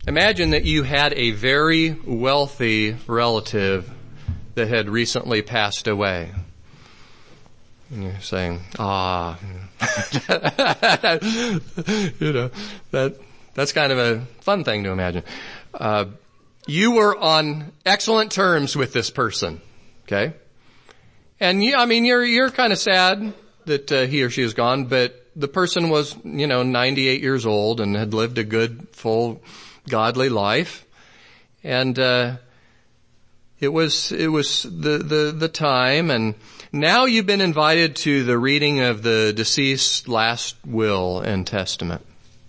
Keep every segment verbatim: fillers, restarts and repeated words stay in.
Imagine that you had a very wealthy relative that had recently passed away. And you're saying, ah, you know, that, that's kind of a fun thing to imagine. Uh, you were on excellent terms with this person, okay? And you, I mean, you're, you're kind of sad that uh, he or she is gone, but the person was, you know, ninety-eight years old and had lived a good, full, godly life. And, uh, it was, it was the, the, the time, and now you've been invited to the reading of the deceased's last will and testament.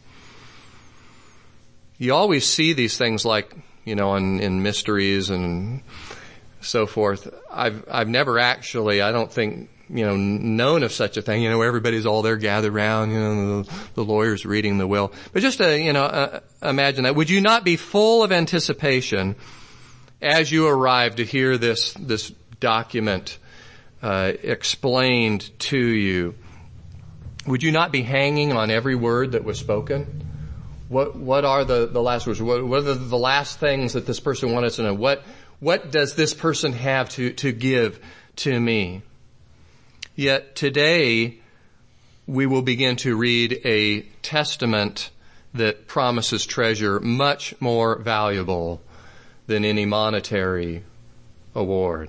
You always see these things like, you know, in, in mysteries and so forth. I've, I've never actually, I don't think, you know, known of such a thing, you know, where everybody's all there gathered around, you know, the, the lawyer's reading the will. But just to, you know, uh, imagine that. Would you not be full of anticipation as you arrive to hear this, this document, uh, explained to you? Would you not be hanging on every word that was spoken? What, what are the, the last words? What, what are the, the last things that this person wanted to know? What, what does this person have to, to give to me? Yet today, we will begin to read a testament that promises treasure much more valuable than any monetary award.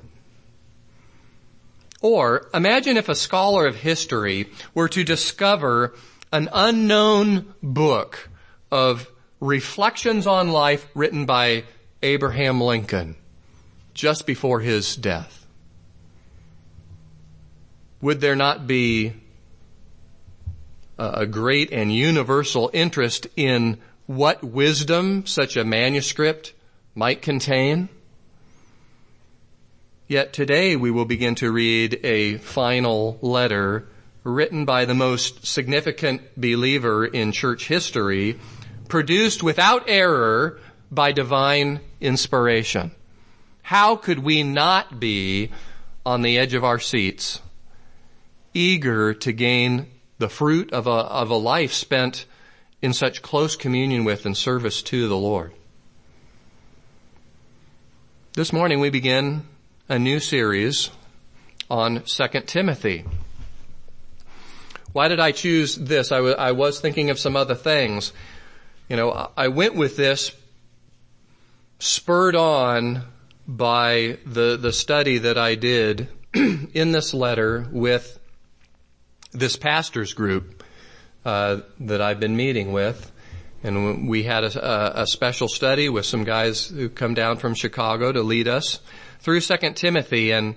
Or imagine if a scholar of history were to discover an unknown book of reflections on life written by Abraham Lincoln just before his death. Would there not be a great and universal interest in what wisdom such a manuscript might contain? Yet today we will begin to read a final letter written by the most significant believer in church history, produced without error by divine inspiration. How could we not be on the edge of our seats, eager to gain the fruit of a, of a life spent in such close communion with and service to the Lord? This morning we begin a new series on Second Timothy. Why did I choose this? I, w- I was thinking of some other things. You know, I went with this spurred on by the, the study that I did in this letter with this pastor's group uh, that I've been meeting with. And we had a, a special study with some guys who come down from Chicago to lead us through Second Timothy. And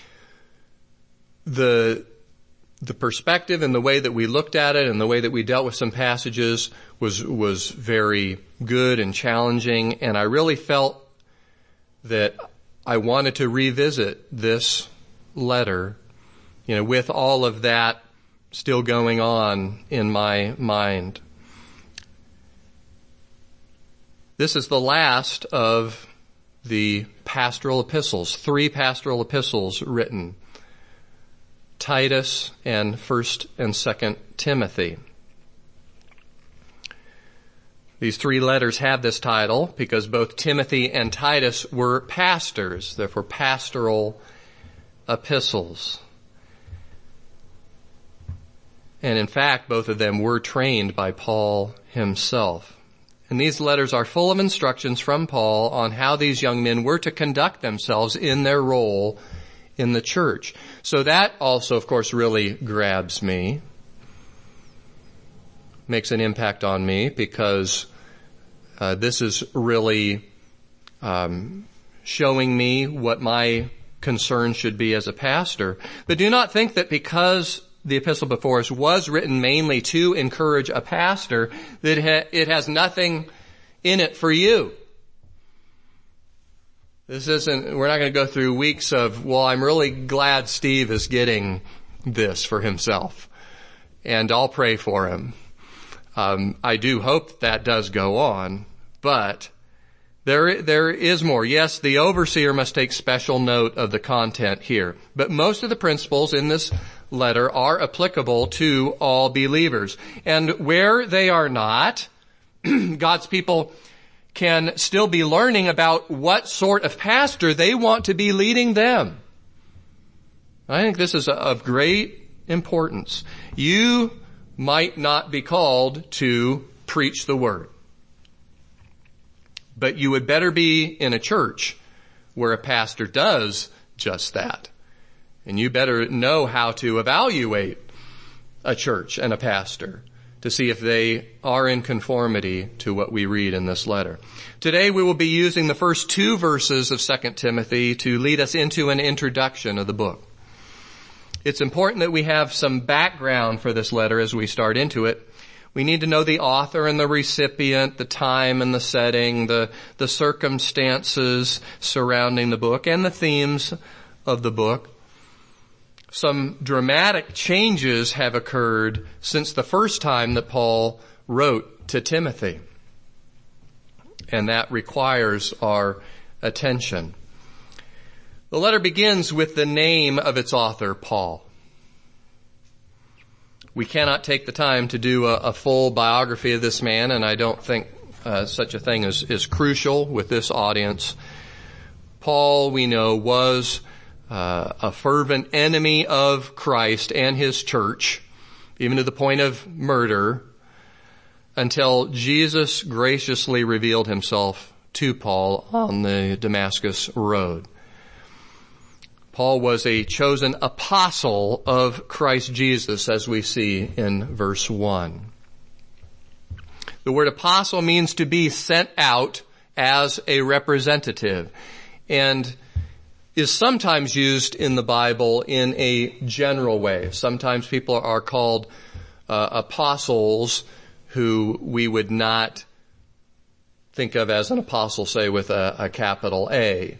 the the perspective and the way that we looked at it and the way that we dealt with some passages was was very good and challenging. And I really felt that I wanted to revisit this letter, you know, with all of that still going on in my mind. This is the last of the pastoral epistles, three pastoral epistles written, Titus and First and Second Timothy. These three letters have this title because both Timothy and Titus were pastors, therefore pastoral epistles. And in fact, both of them were trained by Paul himself. And these letters are full of instructions from Paul on how these young men were to conduct themselves in their role in the church. So that also, of course, really grabs me, makes an impact on me, because uh, this is really um, showing me what my concern should be as a pastor. But do not think that because the epistle before us was written mainly to encourage a pastor, that it has nothing in it for you. This isn't, we're not going to go through weeks of, well, I'm really glad Steve is getting this for himself, and I'll pray for him. Um, I do hope that does go on, but there, there is more. Yes, the overseer must take special note of the content here, but most of the principles in this letter are applicable to all believers. And where they are not, God's people can still be learning about what sort of pastor they want to be leading them. I think this is of great importance. You might not be called to preach the word, but you would better be in a church where a pastor does just that. And you better know how to evaluate a church and a pastor to see if they are in conformity to what we read in this letter. Today we will be using the first two verses of Second Timothy to lead us into an introduction of the book. It's important that we have some background for this letter as we start into it. We need to know the author and the recipient, the time and the setting, the, the circumstances surrounding the book, and the themes of the book. Some dramatic changes have occurred since the first time that Paul wrote to Timothy, and that requires our attention. The letter begins with the name of its author, Paul. We cannot take the time to do a, a full biography of this man, and I don't think uh, such a thing is, is crucial with this audience. Paul, we know, was uh, a fervent enemy of Christ and his church, even to the point of murder, until Jesus graciously revealed himself to Paul on the Damascus road. Paul was a chosen apostle of Christ Jesus, as we see in verse one. The word apostle means to be sent out as a representative, and is sometimes used in the Bible in a general way. Sometimes people are called uh, apostles who we would not think of as an apostle, say, with a, a capital A.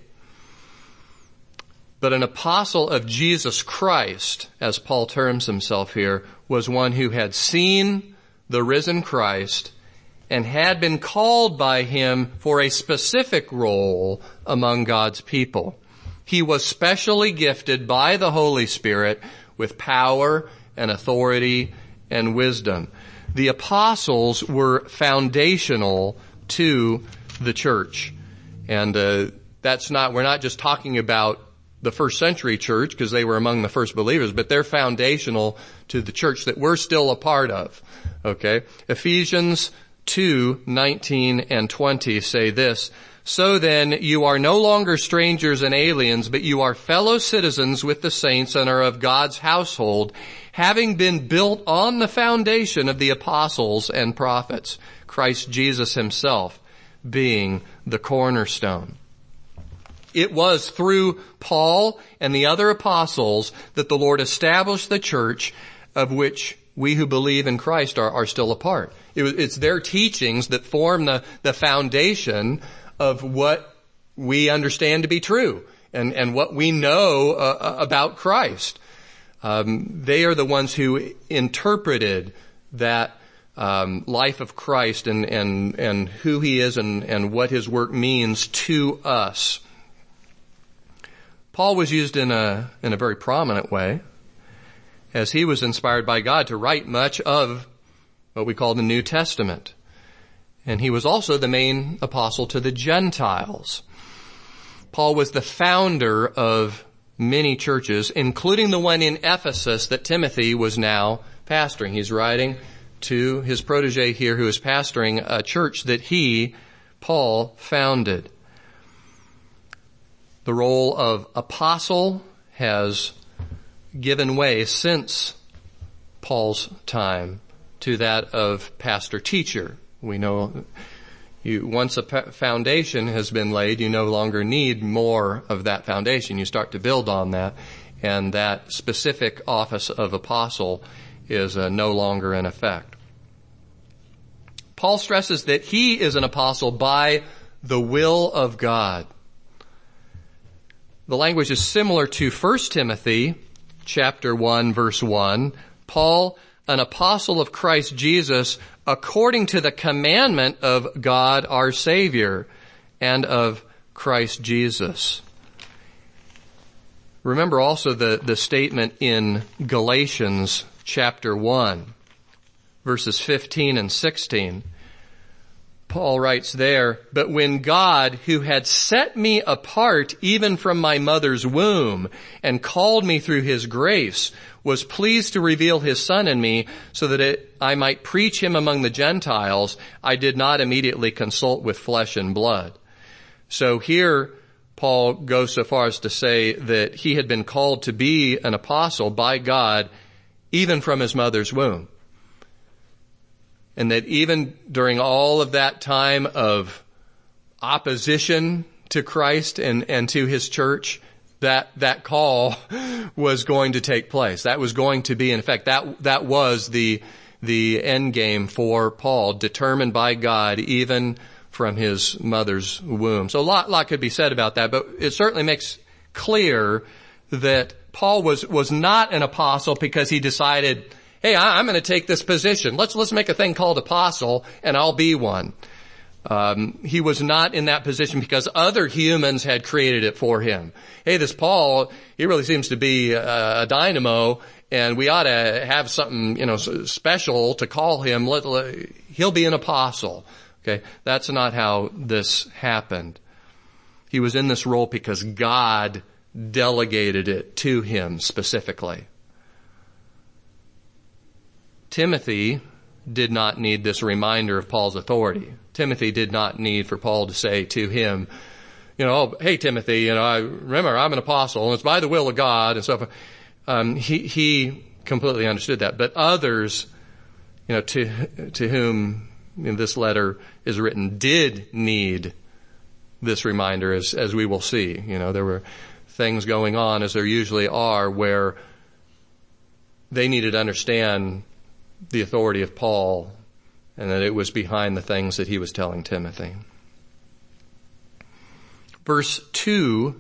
But an apostle of Jesus Christ, as Paul terms himself here, was one who had seen the risen Christ and had been called by him for a specific role among God's people. He was specially gifted by the Holy Spirit with power and authority and wisdom. The apostles were foundational to the church. And uh, that's not, we're not just talking about the first century church, because they were among the first believers, but they're foundational to the church that we're still a part of. Okay? Ephesians two nineteen and twenty say this: "So then you are no longer strangers and aliens, but you are fellow citizens with the saints and are of God's household, having been built on the foundation of the apostles and prophets, Christ Jesus himself being the cornerstone." It was through Paul and the other apostles that the Lord established the church, of which we who believe in Christ are, are still a part. It was, it's their teachings that form the, the foundation of what we understand to be true and, and what we know uh, about Christ. Um, they are the ones who interpreted that um, life of Christ and, and, and who he is and, and what his work means to us. Paul was used in a, in a very prominent way, as he was inspired by God to write much of what we call the New Testament. And he was also the main apostle to the Gentiles. Paul was the founder of many churches, including the one in Ephesus that Timothy was now pastoring. He's writing to his protege here who is pastoring a church that he, Paul, founded. The role of apostle has given way since Paul's time to that of pastor-teacher. We know you, once a foundation has been laid, you no longer need more of that foundation. You start to build on that, and that specific office of apostle is uh, no longer in effect. Paul stresses that he is an apostle by the will of God. The language is similar to First Timothy chapter one, verse one. Paul, an apostle of Christ Jesus, according to the commandment of God our Savior and of Christ Jesus. Remember also the, the statement in Galatians chapter one, verses fifteen and sixteen. Paul writes there, "But when God, who had set me apart even from my mother's womb and called me through his grace, was pleased to reveal his Son in me so that it, I might preach him among the Gentiles, I did not immediately consult with flesh and blood." So here Paul goes so far as to say that he had been called to be an apostle by God even from his mother's womb. And that even during all of that time of opposition to Christ and, and to his church, that, that call was going to take place. That was going to be, in fact, that, that was the, the end game for Paul, determined by God even from his mother's womb. So a lot, lot could be said about that, but it certainly makes clear that Paul was, was not an apostle because he decided, hey, I, I'm going to take this position. Let's, let's make a thing called apostle and I'll be one. Um, he was not in that position because other humans had created it for him. Hey, this Paul, he really seems to be a, a dynamo and we ought to have something, you know, special to call him. Let, let, he'll be an apostle. Okay. That's not how this happened. He was in this role because God delegated it to him specifically. Timothy did not need this reminder of Paul's authority. Timothy did not need for Paul to say to him, you know, oh, hey, Timothy, you know, I remember I'm an apostle and it's by the will of God and so forth. Um, he, he completely understood that. But others, you know, to, to whom you know, this letter is written did need this reminder, as, as we will see. You know, there were things going on, as there usually are, where they needed to understand the authority of Paul and that it was behind the things that he was telling Timothy. Verse two.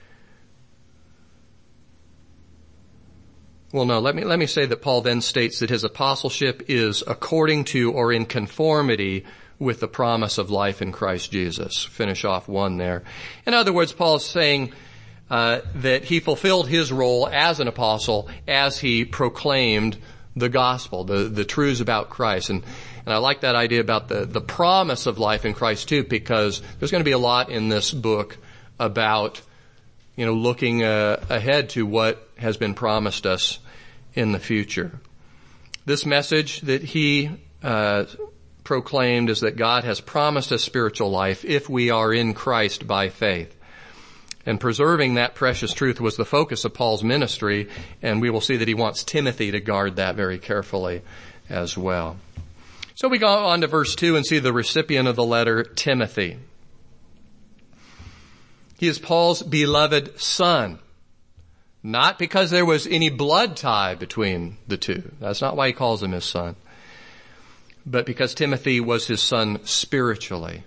Well, no, let me, let me say that Paul then states that his apostleship is according to or in conformity with the promise of life in Christ Jesus. Finish off one there. In other words, Paul is saying uh, that he fulfilled his role as an apostle as he proclaimed the gospel, the, the truths about Christ. And, and I like that idea about the, the promise of life in Christ too, because there's going to be a lot in this book about, you know, looking uh, ahead to what has been promised us in the future. This message that he uh, proclaimed is that God has promised us spiritual life if we are in Christ by faith. And preserving that precious truth was the focus of Paul's ministry, and we will see that he wants Timothy to guard that very carefully as well. So we go on to verse two and see the recipient of the letter, Timothy. He is Paul's beloved son. Not because there was any blood tie between the two. That's not why he calls him his son. But because Timothy was his son spiritually.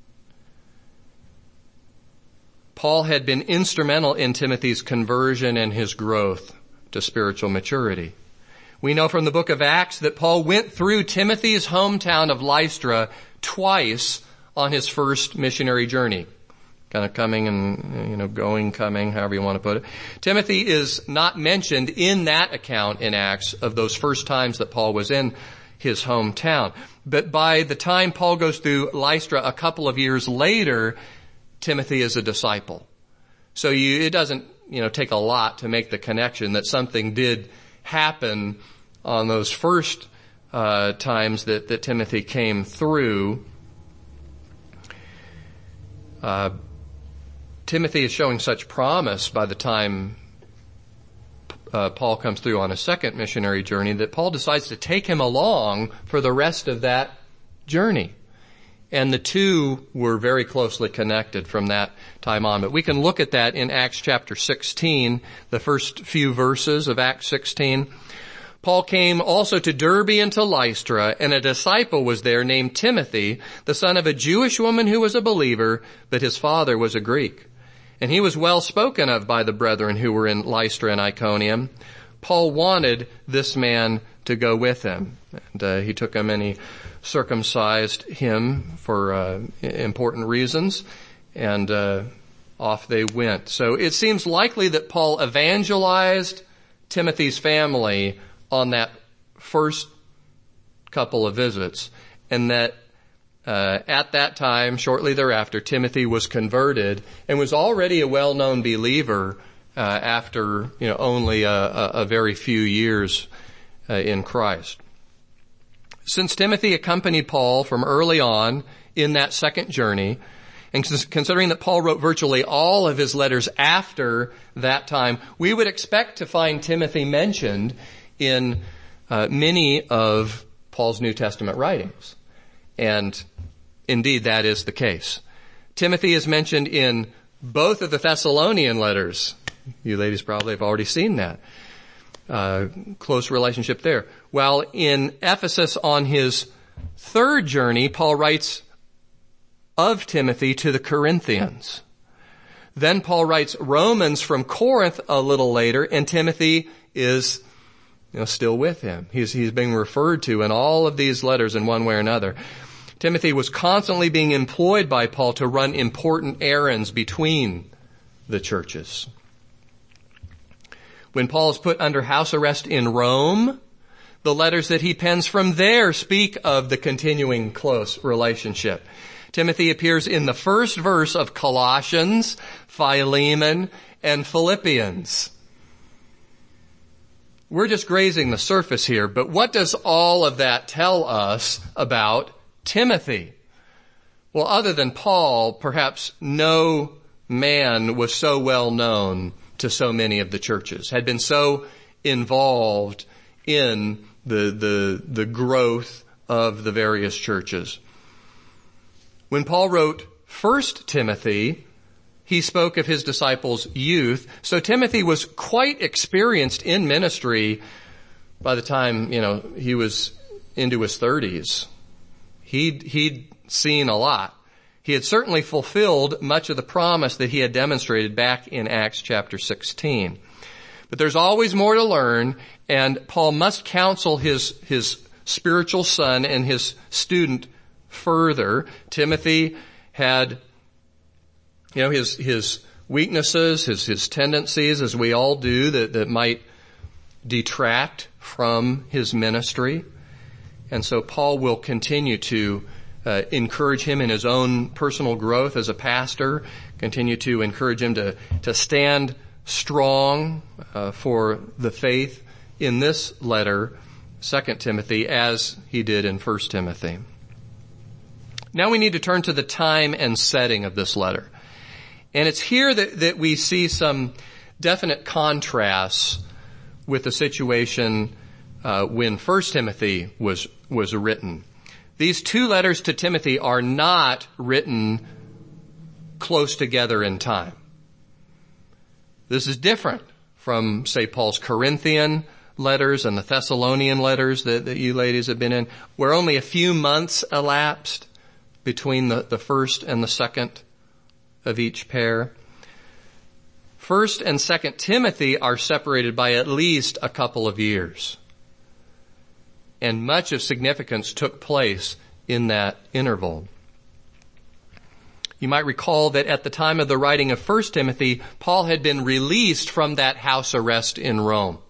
Paul had been instrumental in Timothy's conversion and his growth to spiritual maturity. We know from the book of Acts that Paul went through Timothy's hometown of Lystra twice on his first missionary journey. Kind of coming and, you know, going, coming, however you want to put it. Timothy is not mentioned in that account in Acts of those first times that Paul was in his hometown. But by the time Paul goes through Lystra a couple of years later, Timothy is a disciple. So you, it doesn't, you know, take a lot to make the connection that something did happen on those first uh, times that, that Timothy came through. Uh, Timothy is showing such promise by the time uh, Paul comes through on a second missionary journey that Paul decides to take him along for the rest of that journey. And the two were very closely connected from that time on. But we can look at that in Acts chapter sixteen, the first few verses of Acts sixteen. Paul came also to Derbe and to Lystra, and a disciple was there named Timothy, the son of a Jewish woman who was a believer, but his father was a Greek. And he was well spoken of by the brethren who were in Lystra and Iconium. Paul wanted this man to go with him. And uh, he took him and he circumcised him for uh, important reasons, and uh, off they went. So it seems likely that Paul evangelized Timothy's family on that first couple of visits, and that uh, at that time, shortly thereafter, Timothy was converted and was already a well-known believer uh, after, you know, only a, a, a very few years uh, in Christ. Since Timothy accompanied Paul from early on in that second journey, and considering that Paul wrote virtually all of his letters after that time, we would expect to find Timothy mentioned in uh, many of Paul's New Testament writings. And indeed, that is the case. Timothy is mentioned in both of the Thessalonian letters. You ladies probably have already seen that. Uh, close relationship there. While in Ephesus on his third journey, Paul writes of Timothy to the Corinthians. Then Paul writes Romans from Corinth a little later, and Timothy is, you know, still with him. He's, he's being referred to in all of these letters in one way or another. Timothy was constantly being employed by Paul to run important errands between the churches. When Paul is put under house arrest in Rome, the letters that he pens from there speak of the continuing close relationship. Timothy appears in the first verse of Colossians, Philemon, and Philippians. We're just grazing the surface here, but what does all of that tell us about Timothy? Well, other than Paul, perhaps no man was so well known to so many of the churches, had been so involved in the, the, the growth of the various churches. When Paul wrote First Timothy, he spoke of his disciples' youth. So Timothy was quite experienced in ministry by the time, you know, he was into his thirties. He'd, he'd seen a lot. He had certainly fulfilled much of the promise that he had demonstrated back in Acts chapter sixteen. But there's always more to learn, and Paul must counsel his, his spiritual son and his student further. Timothy had, you know, his, his weaknesses, his, his tendencies, as we all do, that, that might detract from his ministry. And so Paul will continue to uh, encourage him in his own personal growth as a pastor, continue to encourage him to, to stand strong uh, for the faith in this letter, Second Timothy, as he did in First Timothy. Now we need to turn to the time and setting of this letter. And it's here that, that we see some definite contrasts with the situation uh, when First Timothy was, was written. These two letters to Timothy are not written close together in time. This is different from, say, Paul's Corinthian letters and the Thessalonian letters that, that you ladies have been in, where only a few months elapsed between the, the first and the second of each pair. First and Second Timothy are separated by at least a couple of years. And much of significance took place in that interval. You might recall that at the time of the writing of First Timothy, Paul had been released from that house arrest in Rome.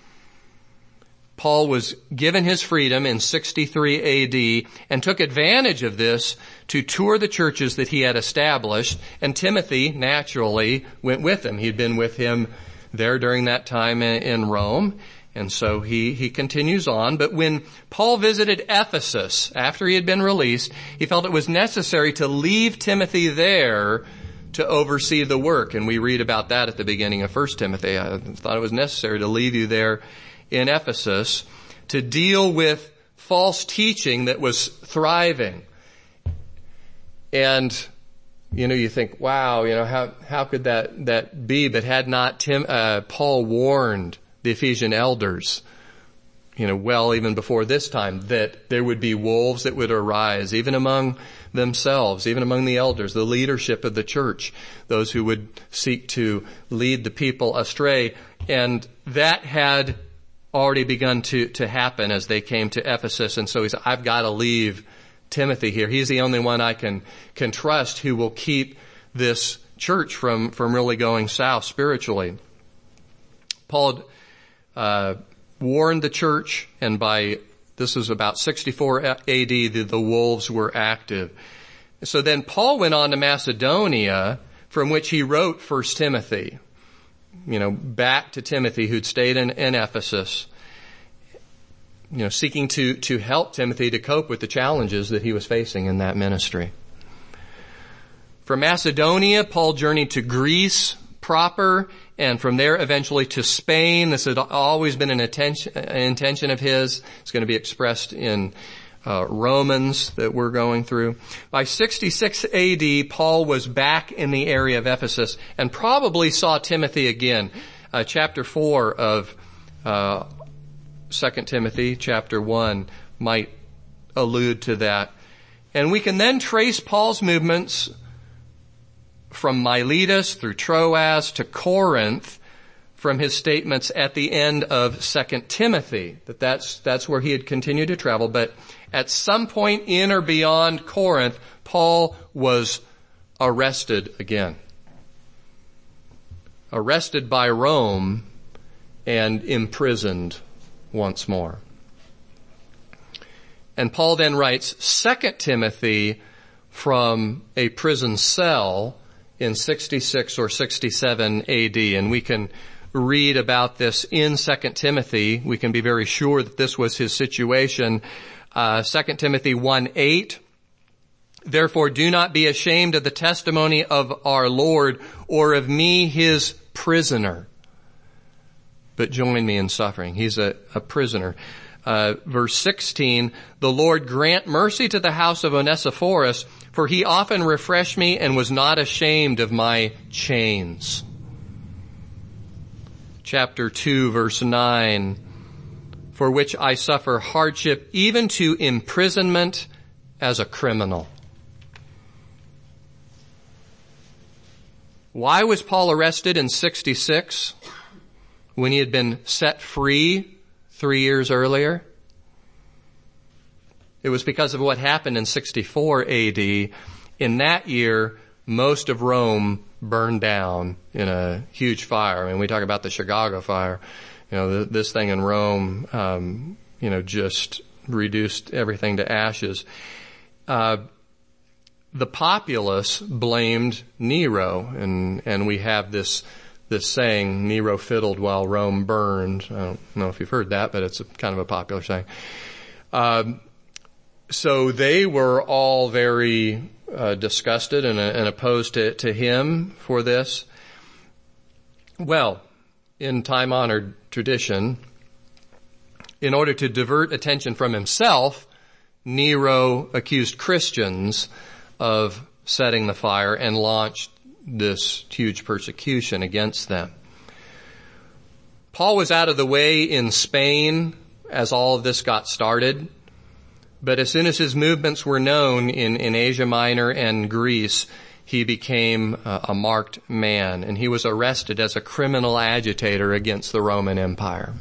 Paul was given his freedom in sixty-three A D and took advantage of this to tour the churches that he had established, and Timothy naturally went with him. He'd been with him there during that time in Rome, and so he, he continues on. But when Paul visited Ephesus after he had been released, he felt it was necessary to leave Timothy there to oversee the work, and we read about that at the beginning of First Timothy. I thought it was necessary to leave you there in Ephesus to deal with false teaching that was thriving. And, you know, you think, wow, you know, how, how could that, that be? But had not Tim, uh, Paul warned the Ephesian elders, you know, well, even before this time, that there would be wolves that would arise, even among themselves, even among the elders, the leadership of the church, those who would seek to lead the people astray. And that had already begun to, to happen as they came to Ephesus. And so he said, I've got to leave Timothy here. He's the only one I can, can trust who will keep this church from, from really going south spiritually. Paul, uh, warned the church, and by the This is about sixty-four A D, the, the wolves were active. So then Paul went on to Macedonia, from which he wrote First Timothy, you know, back to Timothy, who'd stayed in, in Ephesus, you know, seeking to, to help Timothy to cope with the challenges that he was facing in that ministry. From Macedonia, Paul journeyed to Greece proper, and from there eventually to Spain. This had always been an intention, an intention of his. It's going to be expressed in uh, Romans that we're going through. By sixty-six A D, Paul was back in the area of Ephesus and probably saw Timothy again. Uh, chapter four of uh, Second Timothy, chapter one, might allude to that. And we can then trace Paul's movements from Miletus through Troas to Corinth from his statements at the end of Second Timothy, that that's, that's where he had continued to travel. But at some point in or beyond Corinth, Paul was arrested again. Arrested by Rome and imprisoned once more. And Paul then writes Second Timothy from a prison cell in sixty-six or sixty-seven A D. And we can read about this in Second Timothy. We can be very sure that this was his situation. Uh, Second Timothy one eight. Therefore do not be ashamed of the testimony of our Lord or of me, his prisoner, but join me in suffering. He's a, a prisoner. Uh, verse sixteen, the Lord grant mercy to the house of Onesiphorus, for he often refreshed me and was not ashamed of my chains. Chapter two, verse nine, for which I suffer hardship, even to imprisonment as a criminal. Why was Paul arrested in sixty-six when he had been set free three years earlier? It was because of what happened in sixty-four A D. In that year, most of Rome burned down in a huge fire. I mean, we talk about the Chicago fire. You know, this thing in Rome, um, you know, just reduced everything to ashes. Uh, the populace blamed Nero, and, and we have this this saying, Nero fiddled while Rome burned. I don't know if you've heard that, but it's a, kind of a popular saying. Um, so they were all very uh, disgusted and, and opposed to, to him for this. Well, in time-honored tradition, in order to divert attention from himself, Nero accused Christians of setting the fire and launched this huge persecution against them. Paul was out of the way in Spain as all of this got started, but as soon as his movements were known in, in Asia Minor and Greece, he became a, a marked man, and he was arrested as a criminal agitator against the Roman Empire.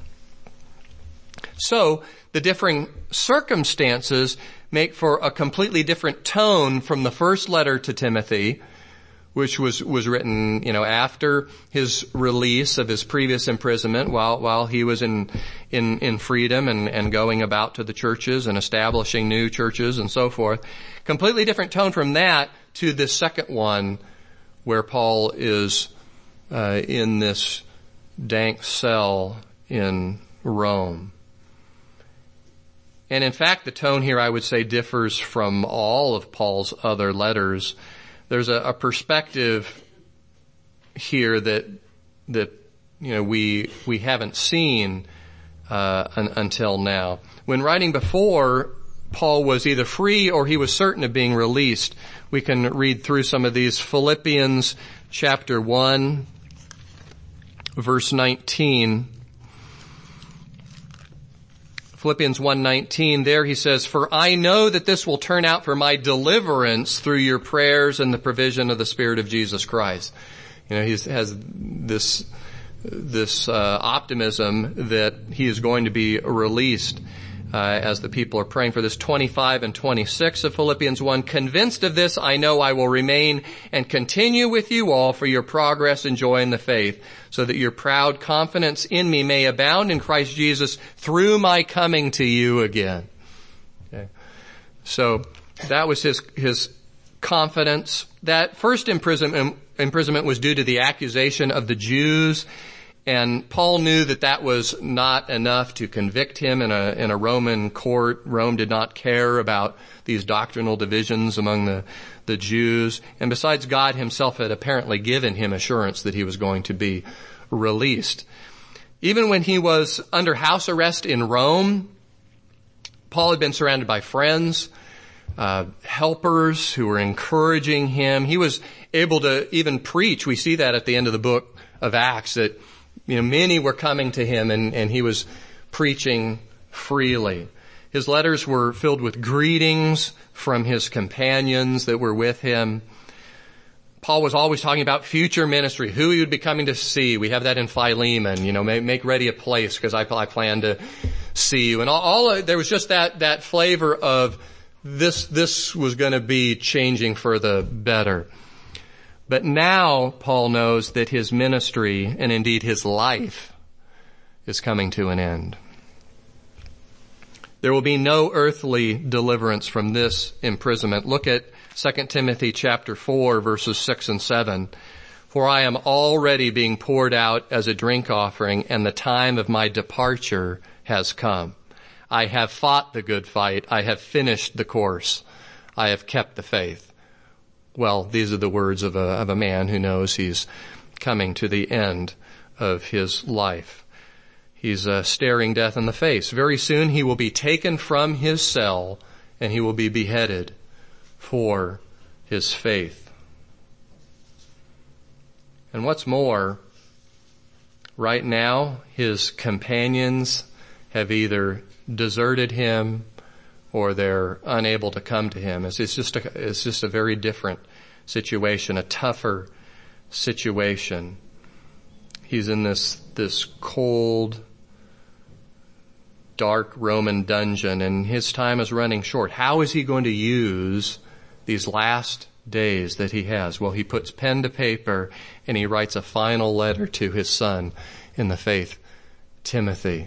So, the differing circumstances make for a completely different tone from the first letter to Timothy, which was, was written, you know, after his release of his previous imprisonment, while, while he was in, in, in freedom and, and going about to the churches and establishing new churches and so forth. Completely different tone from that to this second one where Paul is, uh, in this dank cell in Rome. And in fact, the tone here, I would say, differs from all of Paul's other letters. There's a, a perspective here that, that, you know, we, we haven't seen, uh, un, until now. When writing before, Paul was either free or he was certain of being released. We can read through some of these. Philippians chapter one, verse nineteen. Philippians one nineteen, there he says, for I know that this will turn out for my deliverance through your prayers and the provision of the Spirit of Jesus Christ. You know, he has this, this, uh, optimism that he is going to be released. uh, as the people are praying for this, twenty-five and twenty-six of Philippians one. Convinced of this, I know I will remain and continue with you all for your progress and joy in the faith, so that your proud confidence in me may abound in Christ Jesus through my coming to you again. Okay. So that was his, his confidence. That first imprisonment, imprisonment was due to the accusation of the Jews, and Paul knew that that was not enough to convict him in a, in a Roman court. Rome did not care about these doctrinal divisions among the, the Jews. And besides, God himself had apparently given him assurance that he was going to be released. Even when he was under house arrest in Rome, Paul had been surrounded by friends, uh, helpers who were encouraging him. He was able to even preach. We see that at the end of the book of Acts, that, you know, many were coming to him, and, and he was preaching freely. His letters were filled with greetings from his companions that were with him. Paul was always talking about future ministry, who he would be coming to see. We have that in Philemon, you know, make, make ready a place because I, I plan to see you. And all, all there was just that, that flavor of this, this was going to be changing for the better. But now Paul knows that his ministry, and indeed his life, is coming to an end. There will be no earthly deliverance from this imprisonment. Look at Second Timothy chapter four, verses six and seven. For I am already being poured out as a drink offering, and the time of my departure has come. I have fought the good fight. I have finished the course. I have kept the faith. Well, these are the words of a, of a man who knows he's coming to the end of his life. He's uh, staring death in the face. Very soon he will be taken from his cell and he will be beheaded for his faith. And what's more, right now his companions have either deserted him or they're unable to come to him. It's, it's just a, it's just a very different situation, a tougher situation. He's in this, this cold, dark Roman dungeon, and his time is running short. How is he going to use these last days that he has? Well, he puts pen to paper and he writes a final letter to his son in the faith, Timothy.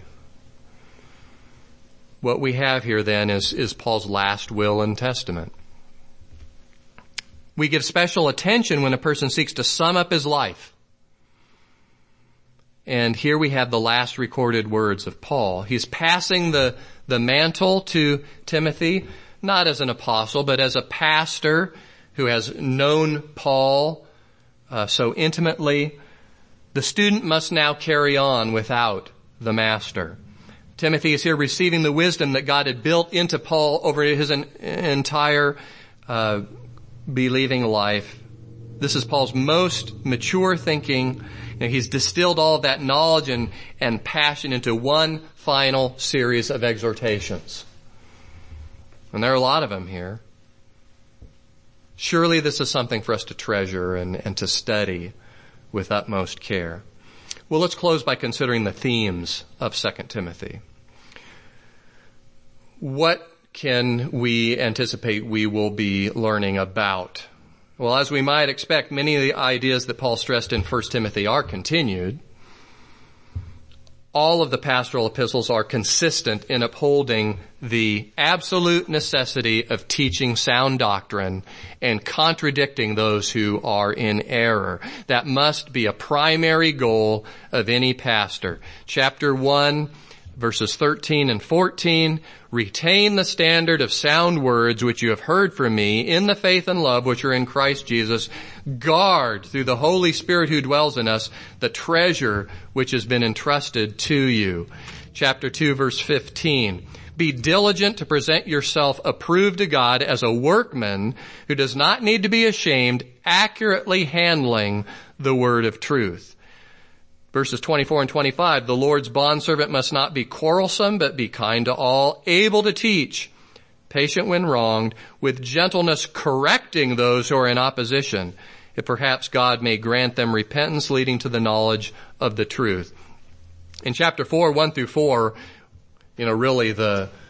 What we have here then is, is Paul's last will and testament. We give special attention when a person seeks to sum up his life. And here we have the last recorded words of Paul. He's passing the, the mantle to Timothy, not as an apostle, but as a pastor who has known Paul uh, so intimately. The student must now carry on without the master. Timothy is here receiving the wisdom that God had built into Paul over his en- entire uh, believing life. This is Paul's most mature thinking. You know, he's distilled all of that knowledge and, and passion into one final series of exhortations. And there are a lot of them here. Surely this is something for us to treasure and, and to study with utmost care. Well, let's close by considering the themes of Second Timothy. What can we anticipate we will be learning about? Well, as we might expect, many of the ideas that Paul stressed in First Timothy are continued. All of the pastoral epistles are consistent in upholding the absolute necessity of teaching sound doctrine and contradicting those who are in error. That must be a primary goal of any pastor. Chapter one, verses thirteen and fourteen, retain the standard of sound words which you have heard from me in the faith and love which are in Christ Jesus. Guard through the Holy Spirit who dwells in us the treasure which has been entrusted to you. Chapter two, verse fifteen. Be diligent to present yourself approved to God as a workman who does not need to be ashamed, accurately handling the word of truth. Verses twenty-four and twenty-five, the Lord's bondservant must not be quarrelsome, but be kind to all, able to teach, patient when wronged, with gentleness correcting those who are in opposition, if perhaps God may grant them repentance leading to the knowledge of the truth. In chapter four, one through four, you know, really the,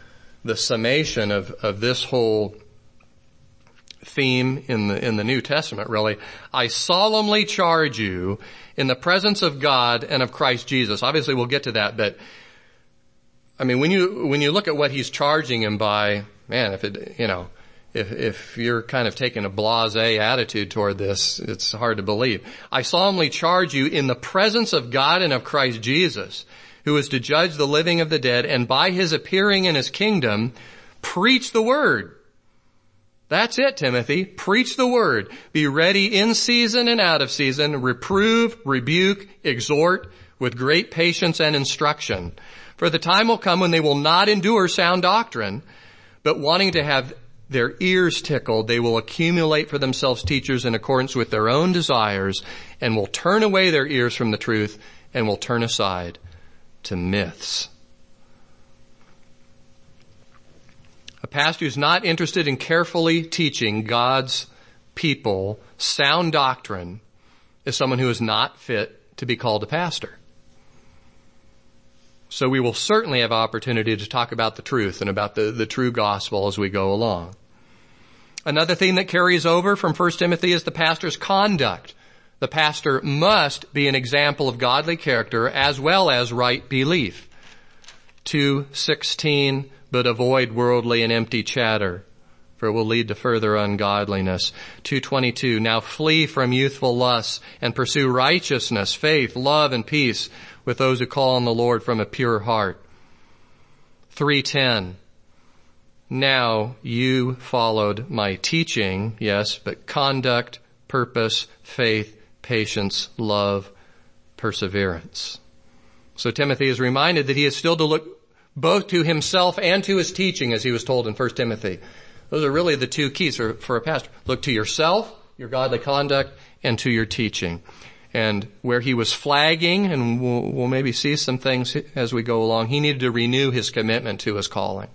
the summation of, of this whole theme in the, in the New Testament, really. I solemnly charge you in the presence of God and of Christ Jesus. Obviously we'll get to that, but I mean, when you, when you look at what he's charging him by, man, if it, you know, if, if you're kind of taking a blasé attitude toward this, it's hard to believe. I solemnly charge you in the presence of God and of Christ Jesus, who is to judge the living of the dead, and by his appearing in his kingdom, preach the word. That's it, Timothy. Preach the word. Be ready in season and out of season. Reprove, rebuke, exhort with great patience and instruction. For the time will come when they will not endure sound doctrine, but wanting to have their ears tickled, they will accumulate for themselves teachers in accordance with their own desires, and will turn away their ears from the truth and will turn aside to myths. A pastor who's not interested in carefully teaching God's people sound doctrine is someone who is not fit to be called a pastor. So we will certainly have opportunity to talk about the truth and about the, the true gospel as we go along. Another theme that carries over from First Timothy is the pastor's conduct. The pastor must be an example of godly character as well as right belief. two sixteen, but avoid worldly and empty chatter, for it will lead to further ungodliness. two twenty-two, now flee from youthful lusts and pursue righteousness, faith, love, and peace with those who call on the Lord from a pure heart. three ten, now you followed my teaching, yes, but conduct, purpose, faith, patience, love, perseverance. So Timothy is reminded that he is still to look both to himself and to his teaching, as he was told in First Timothy. Those are really the two keys for, for a pastor. Look to yourself, your godly conduct, and to your teaching. And where he was flagging, and we'll, we'll maybe see some things as we go along, he needed to renew his commitment to his calling.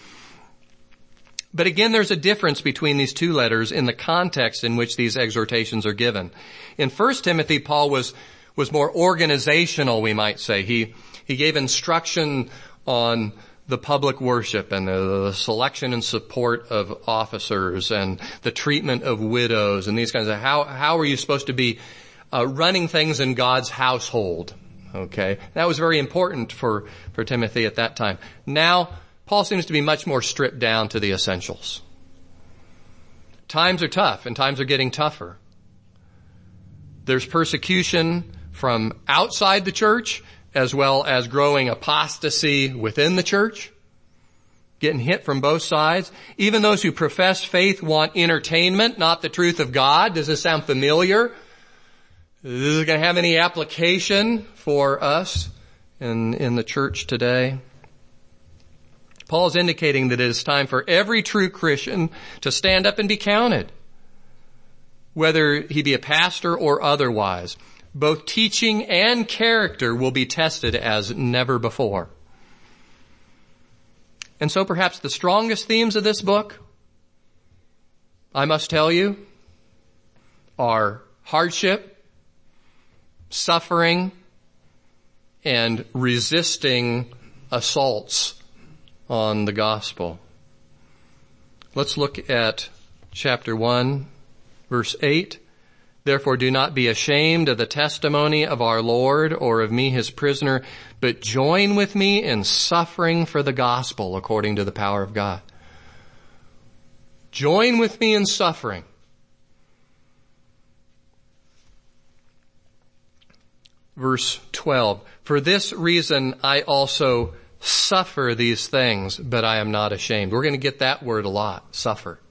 But again, there's a difference between these two letters in the context in which these exhortations are given. In First Timothy, Paul was, was more organizational, we might say. He, he gave instruction on the public worship and the, the selection and support of officers and the treatment of widows and these kinds of, how, how are you supposed to be uh, running things in God's household? Okay. That was very important for, for Timothy at that time. Now, Paul seems to be much more stripped down to the essentials. Times are tough and times are getting tougher. There's persecution from outside the church as well as growing apostasy within the church, getting hit from both sides. Even those who profess faith want entertainment, not the truth of God. Does this sound familiar? Is it going to have any application for us in, in the church today? Paul's indicating that it is time for every true Christian to stand up and be counted, whether he be a pastor or otherwise. Both teaching and character will be tested as never before. And so perhaps the strongest themes of this book, I must tell you, are hardship, suffering, and resisting assaults on the gospel. Let's look at chapter one, verse eight. Therefore do not be ashamed of the testimony of our Lord or of me his prisoner, but join with me in suffering for the gospel according to the power of God. Join with me in suffering. Verse twelve, for this reason I also suffer these things, but I am not ashamed. We're going to get that word a lot, suffer.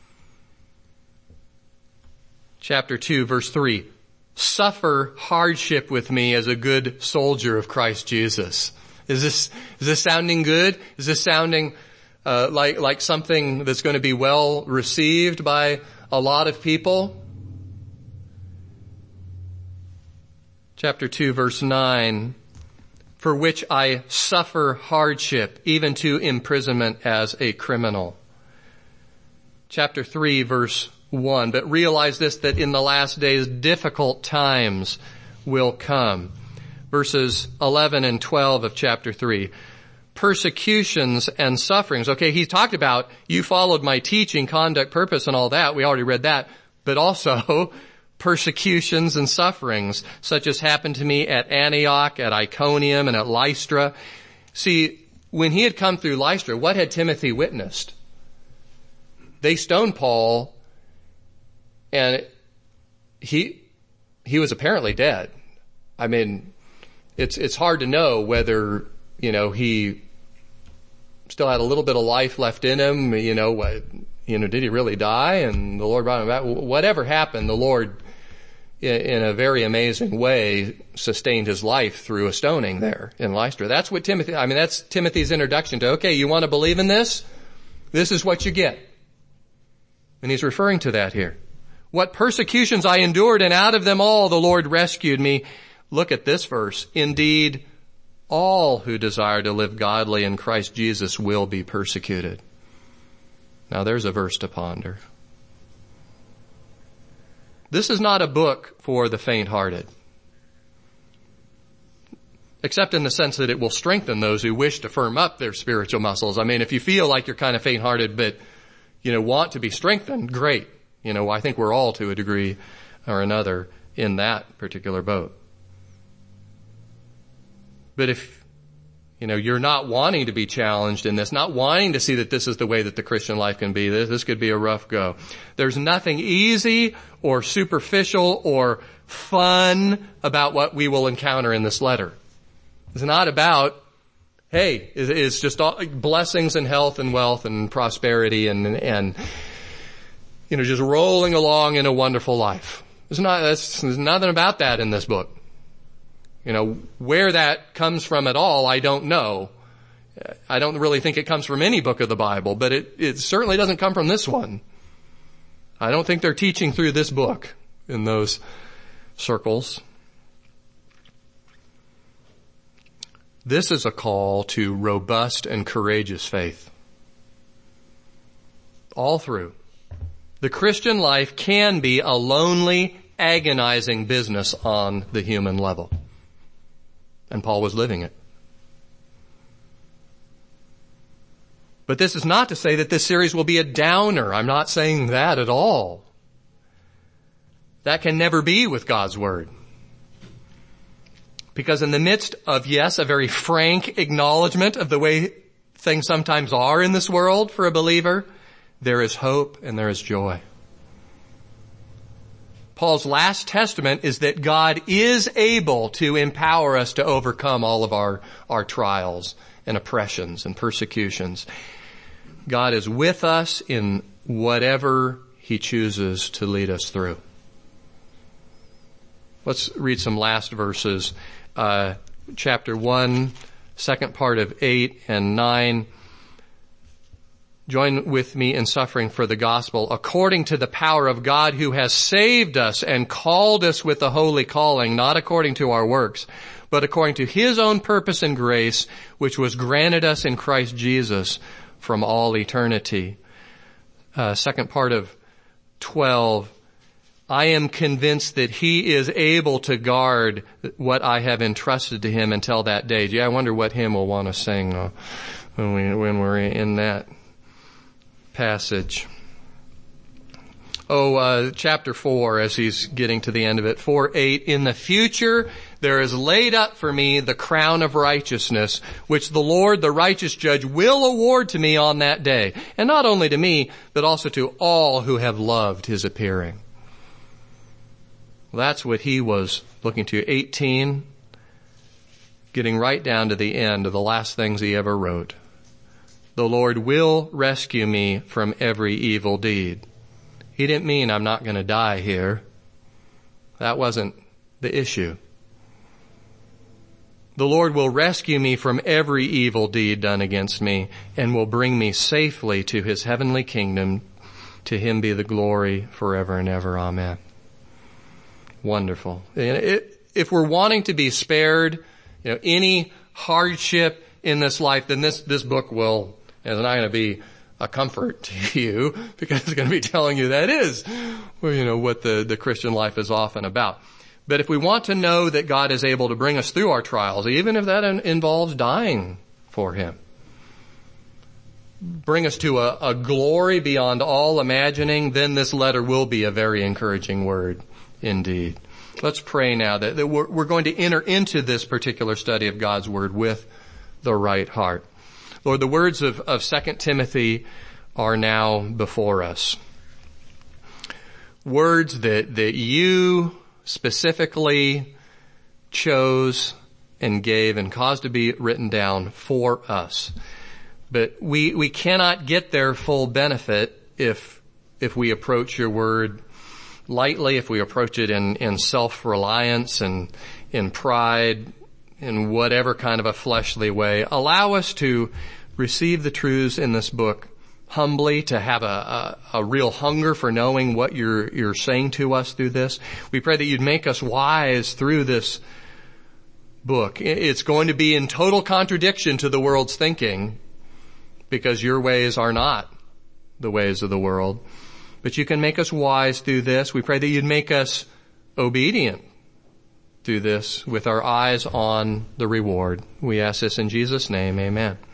Chapter two, verse three, suffer hardship with me as a good soldier of Christ Jesus. Is this, is this sounding good? Is this sounding uh, like, like something that's going to be well received by a lot of people? Chapter two, verse nine, for which I suffer hardship, even to imprisonment as a criminal. Chapter three, verse one, but realize this, that in the last days difficult times will come. Verses eleven and twelve of chapter three. persecutions and sufferings. Okay, he talked about you followed my teaching, conduct, purpose, and all that. We already read that. But also persecutions and sufferings, such as happened to me at Antioch, at Iconium, and at Lystra. See, when he had come through Lystra, what had Timothy witnessed? They stoned Paul, and he he was apparently dead. I mean, it's it's hard to know whether, you know, he still had a little bit of life left in him. You know, what, you know, did he really die? And the Lord brought him back. Whatever happened, the Lord, in a very amazing way, sustained his life through a stoning there in Lystra. That's what Timothy, I mean, that's Timothy's introduction to, okay, you want to believe in this? This is what you get. And he's referring to that here. What persecutions I endured, and out of them all the Lord rescued me. Look at this verse. Indeed, all who desire to live godly in Christ Jesus will be persecuted. Now there's a verse to ponder. This is not a book for the faint-hearted, except in the sense that it will strengthen those who wish to firm up their spiritual muscles. I mean, if you feel like you're kind of faint-hearted but, you know, want to be strengthened, great. You know, I think we're all to a degree or another in that particular boat. But if, you know, you're not wanting to be challenged in this, not wanting to see that this is the way that the Christian life can be, this, this could be a rough go. There's nothing easy or superficial or fun about what we will encounter in this letter. It's not about, hey, it's just all blessings and health and wealth and prosperity and, and, you know, just rolling along in a wonderful life. There's not, there's nothing about that in this book. You know, where that comes from at all, I don't know. I don't really think it comes from any book of the Bible, but it, it certainly doesn't come from this one. I don't think they're teaching through this book in those circles. This is a call to robust and courageous faith. All through. The Christian life can be a lonely, agonizing business on the human level. And Paul was living it. But this is not to say that this series will be a downer. I'm not saying that at all. That can never be with God's Word. Because in the midst of, yes, a very frank acknowledgement of the way things sometimes are in this world for a believer, there is hope and there is joy. Paul's last testament is that God is able to empower us to overcome all of our, our trials and oppressions and persecutions. God is with us in whatever He chooses to lead us through. Let's read some last verses. Uh, chapter one, second part of eight and nine. Join with me in suffering for the gospel, according to the power of God who has saved us and called us with a holy calling, not according to our works, but according to His own purpose and grace, which was granted us in Christ Jesus from all eternity. Uh, second part of twelve. I am convinced that He is able to guard what I have entrusted to Him until that day. Yeah, I wonder what hymn we'll want to sing uh, when we when we're in that passage. Oh, uh, chapter four, as he's getting to the end of it. four eight, in the future there is laid up for me the crown of righteousness, which the Lord, the righteous judge, will award to me on that day. And not only to me, but also to all who have loved His appearing. That's what he was looking to. eighteen, getting right down to the end of the last things he ever wrote. The Lord will rescue me from every evil deed. He didn't mean I'm not going to die here. That wasn't the issue. The Lord will rescue me from every evil deed done against me and will bring me safely to His heavenly kingdom. To Him be the glory forever and ever. Amen. Wonderful. If we're wanting to be spared, you know, any hardship in this life, then this, this book will, it's not going to be a comfort to you, because it's going to be telling you that is, well, you know, what the, the Christian life is often about. But if we want to know that God is able to bring us through our trials, even if that involves dying for Him, bring us to a, a glory beyond all imagining, then this letter will be a very encouraging word indeed. Let's pray now that, that we're, we're going to enter into this particular study of God's Word with the right heart. Lord, the words of, of Second Timothy are now before us. Words that, that you specifically chose and gave and caused to be written down for us. But we, we cannot get their full benefit if, if we approach your word lightly, if we approach it in, in self-reliance and in pride, in whatever kind of a fleshly way. Allow us to receive the truths in this book humbly, to have a, a, a real hunger for knowing what you're, you're saying to us through this. We pray that you'd make us wise through this book. It's going to be in total contradiction to the world's thinking, because your ways are not the ways of the world. But you can make us wise through this. We pray that you'd make us obedient through this with our eyes on the reward. We ask this in Jesus' name. Amen.